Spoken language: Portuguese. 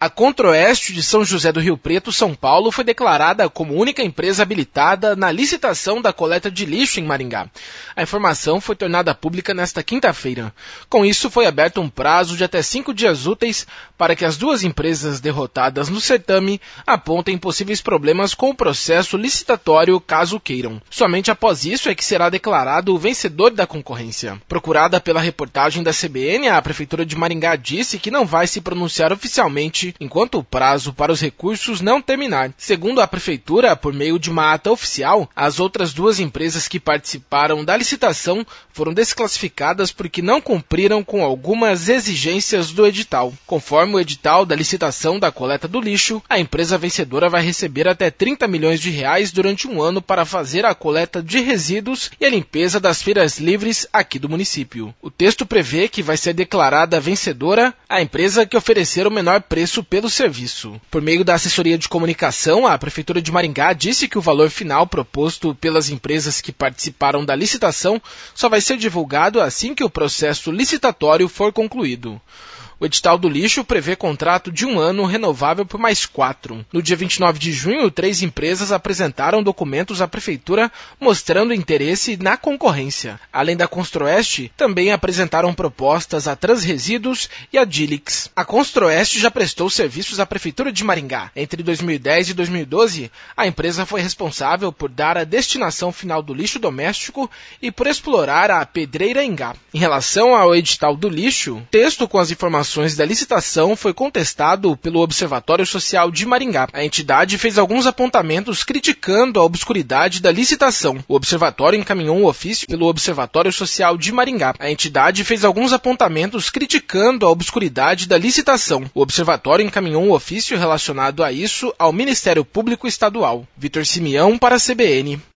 A Controeste de São José do Rio Preto, São Paulo, foi declarada como única empresa habilitada na licitação da coleta de lixo em Maringá. A informação foi tornada pública nesta quinta-feira. Com isso, foi aberto um prazo de até 5 dias úteis para que as duas empresas derrotadas no certame apontem possíveis problemas com o processo licitatório, caso queiram. Somente após isso é que será declarado o vencedor da concorrência. Procurada pela reportagem da CBN, a Prefeitura de Maringá disse que não vai se pronunciar oficialmente enquanto o prazo para os recursos não terminar. Segundo a Prefeitura, por meio de uma ata oficial, as outras duas empresas que participaram da licitação foram desclassificadas porque não cumpriram com algumas exigências do edital. Conforme o edital da licitação da coleta do lixo, a empresa vencedora vai receber até R$30 milhões durante um ano para fazer a coleta de resíduos e a limpeza das feiras livres aqui do município. O texto prevê que vai ser declarada vencedora a empresa que oferecer o menor preço pelo serviço. Por meio da assessoria de comunicação, a Prefeitura de Maringá disse que o valor final proposto pelas empresas que participaram da licitação só vai ser divulgado assim que o processo licitatório for concluído. O edital do lixo prevê contrato de 1 ano renovável por mais 4. No dia 29 de junho, 3 empresas apresentaram documentos à Prefeitura mostrando interesse na concorrência. Além da Constroeste, também apresentaram propostas a Transresíduos e a Dilix. A Constroeste já prestou serviços à Prefeitura de Maringá. Entre 2010 e 2012, a empresa foi responsável por dar a destinação final do lixo doméstico e por explorar a Pedreira Engá. Em relação ao edital do lixo, o texto com as informações da licitação foi contestado pelo Observatório Social de Maringá. A entidade fez alguns apontamentos criticando a obscuridade da licitação. O observatório encaminhou um ofício pelo Observatório Social de Maringá. A entidade fez alguns apontamentos criticando a obscuridade da licitação. O observatório encaminhou um ofício relacionado a isso ao Ministério Público Estadual. Vitor Simeão para a CBN.